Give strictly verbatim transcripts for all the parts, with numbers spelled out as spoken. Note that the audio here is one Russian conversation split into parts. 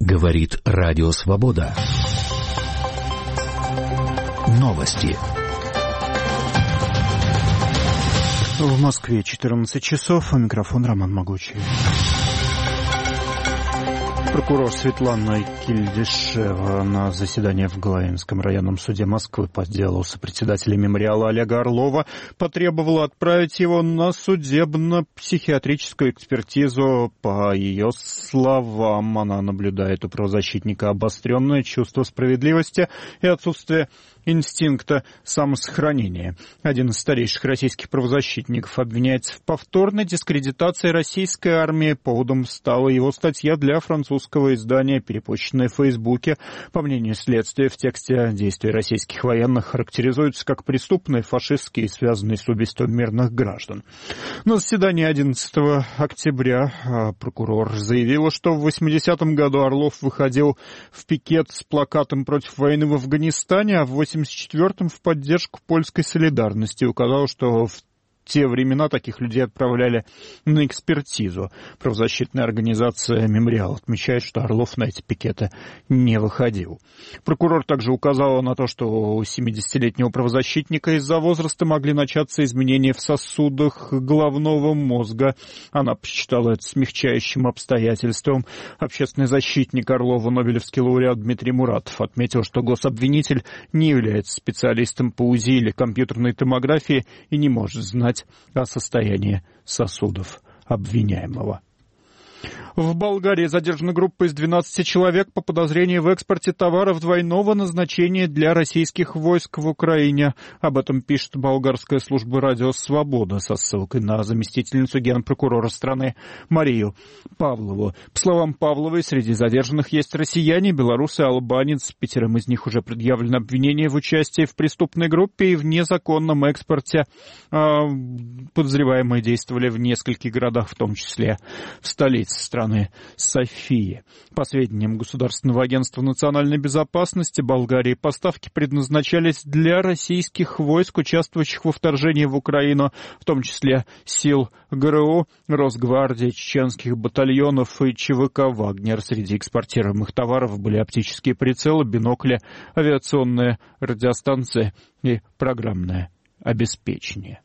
Говорит Радио Свобода. Новости. В Москве четырнадцать часов, а микрофон Роман Могучий. Прокурор Светлана Кильдишева на заседании в Главинском районном суде Москвы по делу сопредседателя мемориала Олега Орлова потребовала отправить его на судебно-психиатрическую экспертизу. По ее словам, она наблюдает у правозащитника обостренное чувство справедливости и отсутствие инстинкта самосохранения. Один из старейших российских правозащитников обвиняется в повторной дискредитации российской армии. Поводом стала его статья для французского издания, перепощенная в Фейсбуке. По мнению следствия, в тексте действия российских военных характеризуются как преступные, фашистские и связанные с убийством мирных граждан. На заседании одиннадцатого октября прокурор заявила, что в восьмидесятом году Орлов выходил в пикет с плакатом против войны в Афганистане, а в восемьдесят четвёртом в поддержку польской солидарности. Указал, что в те времена таких людей отправляли на экспертизу. Правозащитная организация «Мемориал» отмечает, что Орлов на эти пикеты не выходил. Прокурор также указала на то, что у семидесятилетнего правозащитника из-за возраста могли начаться изменения в сосудах головного мозга. Она посчитала это смягчающим обстоятельством. Общественный защитник Орлова, нобелевский лауреат Дмитрий Муратов, отметил, что гособвинитель не является специалистом по УЗИ или компьютерной томографии и не может знать о состоянии сосудов обвиняемого. В Болгарии задержана группа из двенадцати человек по подозрению в экспорте товаров двойного назначения для российских войск в Украине. Об этом пишет болгарская служба «Радио Свобода» со ссылкой на заместительницу генпрокурора страны Марию Павлову. По словам Павловой, среди задержанных есть россияне, белорусы и албанец. Пятерым из них уже предъявлено обвинение в участии в преступной группе и в незаконном экспорте. Подозреваемые действовали в нескольких городах, в том числе в столице страны Софии. По сведениям Государственного агентства национальной безопасности Болгарии, поставки предназначались для российских войск, участвующих во вторжении в Украину, в том числе сил ГРУ, Росгвардии, чеченских батальонов и ЧВК «Вагнер». Среди экспортируемых товаров были оптические прицелы, бинокли, авиационные радиостанции и программное обеспечение.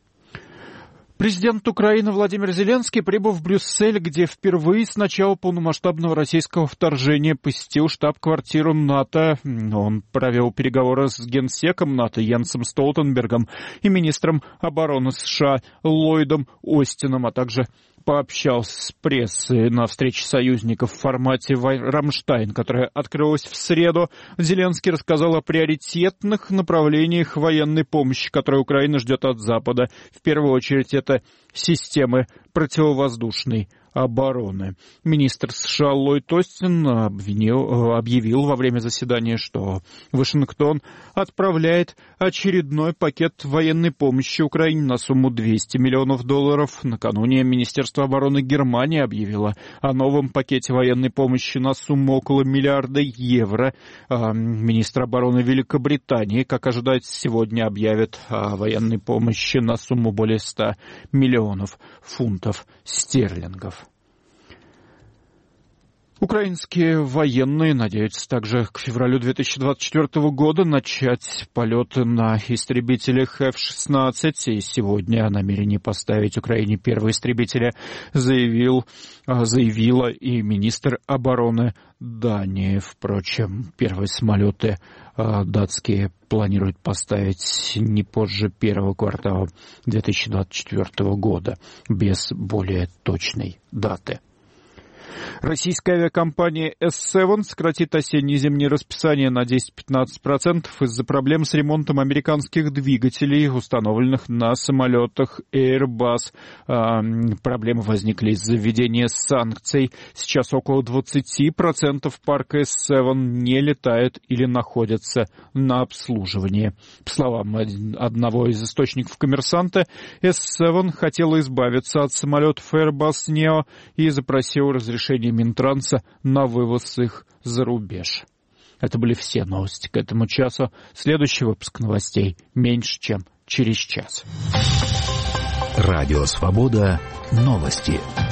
Президент Украины Владимир Зеленский, прибыв в Брюссель, где впервые с начала полномасштабного российского вторжения посетил штаб-квартиру НАТО. Он провел переговоры с генсеком НАТО Йенсом Столтенбергом и министром обороны США Ллойдом Остином, а также пообщался с прессой на встрече союзников в формате «Рамштайн», которая открылась в среду. Зеленский рассказал о приоритетных направлениях военной помощи, которые Украина ждет от Запада. В первую очередь это системы противовоздушной обороны. Министр США Ллойд Остин обвинил, объявил во время заседания, что Вашингтон отправляет очередной пакет военной помощи Украине на сумму двести миллионов долларов. Накануне Министерство обороны Германии объявило о новом пакете военной помощи на сумму около миллиарда евро. Министр обороны Великобритании, как ожидается, сегодня объявит о военной помощи на сумму более ста миллионов фунтов стерлингов. Украинские военные надеются также к февралю две тысячи двадцать четвёртого года начать полеты на истребителях эф шестнадцать. И сегодня о намерении поставить Украине первые истребители заявил, заявила и министр обороны Дании. Впрочем, первые самолеты датские планируют поставить не позже первого квартала две тысячи двадцать четвёртого года, без более точной даты. Российская авиакомпания эс семь сократит осенне-зимнее расписание на десять-пятнадцать процентов из-за проблем с ремонтом американских двигателей, установленных на самолетах Airbus. А, проблемы возникли из-за введения санкций. Сейчас около двадцать процентов парка эс семь не летает или находится на обслуживании. По словам одного из источников «Коммерсанта», эс семь хотела избавиться от самолетов Airbus Neo и запросила разрешение Минтранса на вывоз их за рубеж. Это были все новости к этому часу. Следующий выпуск новостей меньше, чем через час. Радио Свобода. Новости.